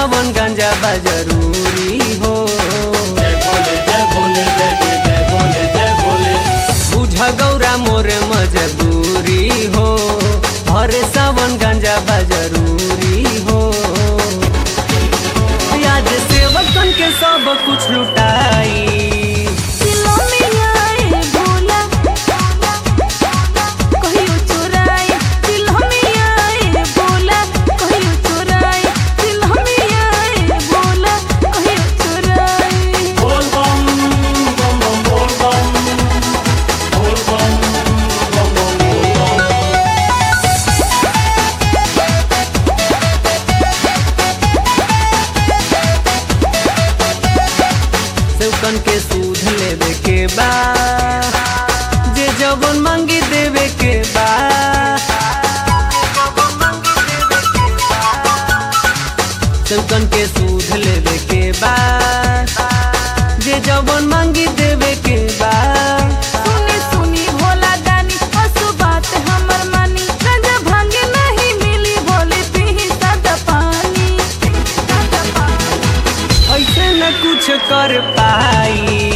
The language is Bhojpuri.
सावन गांजा बा जरूरी हो। जय भोले जय भोले जय जय जय भोले जय भोले। बुझ गौरा मोर मजबूरी हो, हर सावन गांजा बा जरूरी हो। आज सेवकन के सब कुछ लुटाई, बोल बम बम बम बोल बम, बोल बम बम बम बोल बम। सेवकन के सूद लेवे के बा, जे जवन मांगी देवे के बा। सेवकन के सूद लेवे के बा, जे जवन मांगी देवे के बा। सुनी सुनी भोला दानी असु बात हमर मानी, गांजा भांगे नहीं मिली भोले पीही सादा पानी। ऐसे न कुछ कर पाई,